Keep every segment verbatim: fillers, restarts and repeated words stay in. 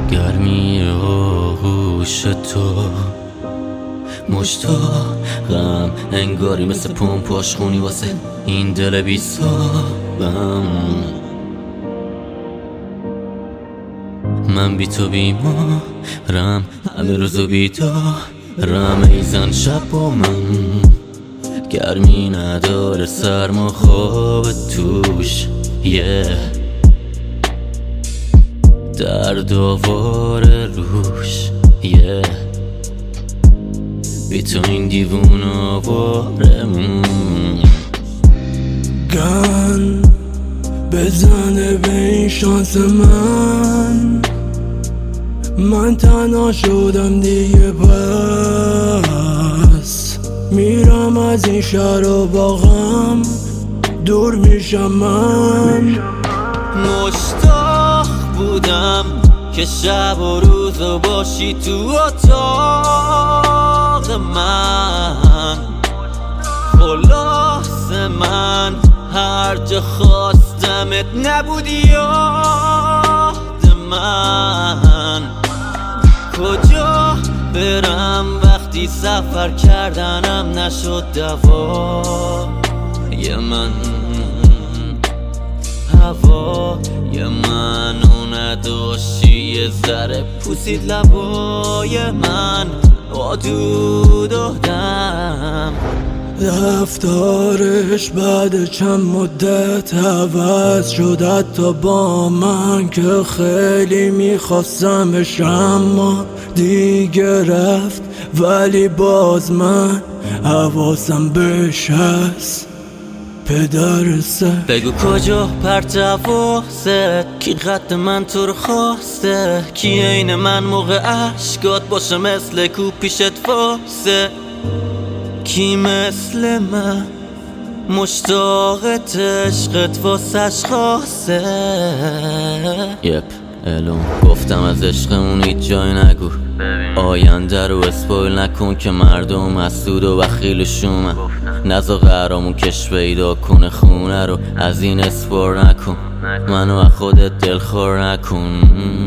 گرمی آغوش تو مشتاقم، انگاری مثل پمپ آشخونی واسه این دل بی‌صابم. من بی تو بیمارم، همه روزو بیدارم، ایزن شب با من گرمی نداره، سرما خواب توش یه yeah. درد آواره روش یه yeah. بی تو این دیوون آواره گن بزنه به این شانس من، من تنها شدم دیگه، پس میرم از این شهر و باغم دور میشم. من مشتاق بودم که شب و روزو باشی تو اتاق من، خلاص من هر جا خواستمت نبودی یاد من. کجا برم وقتی سفر کردنم نشد دوای من، هوای من و نداشتی یه ذره پوسید لبای من، آدو دادم. رفتارش بعد چند مدت عوض شد حتی با من که خیلی میخواستمش، اما دیگه رفت ولی باز من حواسم بهش هست. پدر سر بگو کجا پرتوازت، کی قد من تو رو خواسته، کی عین من موقع عشقات باشه مثل کو پیشت واسه، کی مثل من مشتاقت عشقت واسش خاصه. یپ الون گفتم از عشقمون هیچ جای نگو، آینده رو اسپویل نکن که مردم حسود و بخیلشون، نزا قرامون کش پیدا کنه خونه رو از این اسپور نکن، منو از خودت دلخور نکن.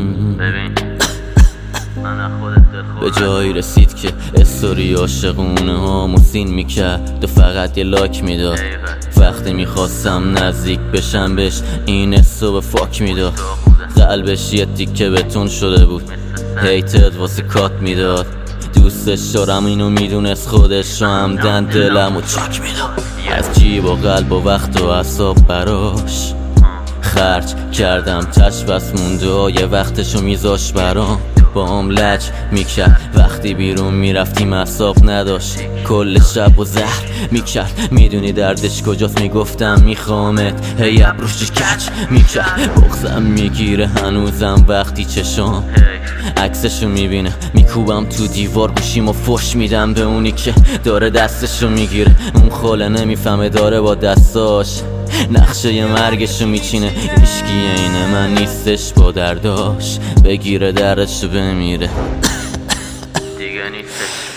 به جایی رسید که استوری عاشقونه ها موسین میکرد و فقط یه لاک میداد، وقتی میخواستم نزدیک بشم بهش این حسو به فاک میداد، قلبش یه تیکه بتون شده بود، هیتت واسه کات میداد، دوستش دارم اینو میدونست خودش رو همدن دلم و چاک میداد، از جیب و قلب و وقت و اعصاب براش خرج کردم، تش بس مونده و یه وقتشو میذاش برام، با هم لج میکرد وقتی بیرون میرفتیم اعصاب نداشت، کل شب و زهر میکرد، میدونی دردش کجاست، میگفتم میخوامت، هی ابروش کج میکرد، بغزم میگیره هنوزم وقتی چشام عکسشو میبینه، میکوبم تو دیوار گوشیم و فش میدم به اونی که داره دستشو میگیره، اون خاله نمیفهمه داره با دستاش نقشه ی مرگشو میچینه، عشقی اینه من نیستش با درداش، بگیره دردشو بمیره دیگه نیستش.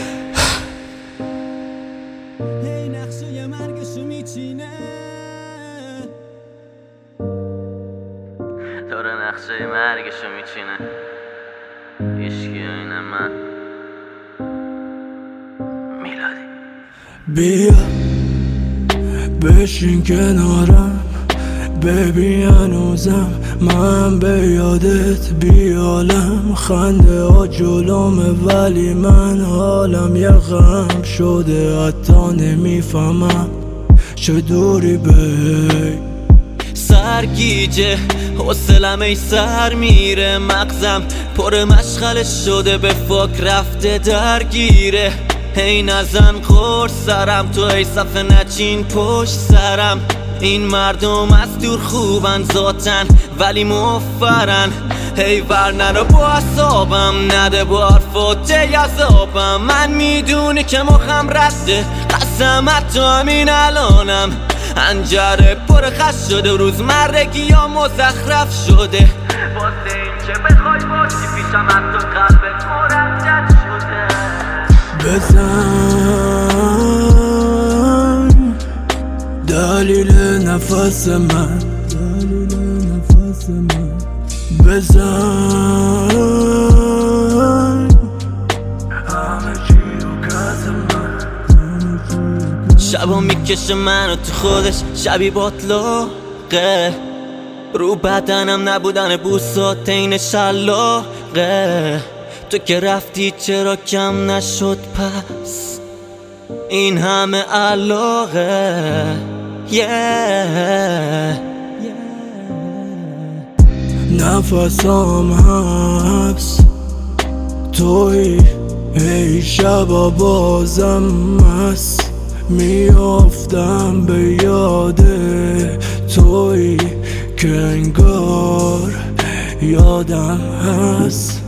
هی نقشه ی مرگشو میچینه، داره نقشه ی مرگشو میچینه، عشقی اینه من میلادی. بیا بشین کنارم ببین هنوزم من به یادت بیالم، خنده ها جلومه ولی من حالم یه غم شده، حتی نمیفهمم چه دوری بی سرگیجه حوصلم ای سر میره، مغزم پر مشغله شده به فاک رفته درگیره، هی نزن قرص سرم تو ای صفحه نچین پشت سرم، این مردم از دور خوبن ذاتن ولی مفرن، هی ورنه رو با اصابم نده با حرفات یزابم، من میدونی که مخم رده قسمت تو همین الانم، انجره پر خش شده روزمرگی ها مزخرف شده، واسه این که بخوای باشی پیشم از تو قلبت مردد شده. بزن دلیل نفس من، دلیل نفس من بزن همه چی رو کز من شبا میکشه منو تو خودش شبی باطلاقه رو بدنم نبودن بوسات این شلاقه تو که رفتی چرا کم نشد پس این همه علاقه yeah. نفسم حبس توی ای شبا بازم هست میافتم به یاد توی که انگار یادم هست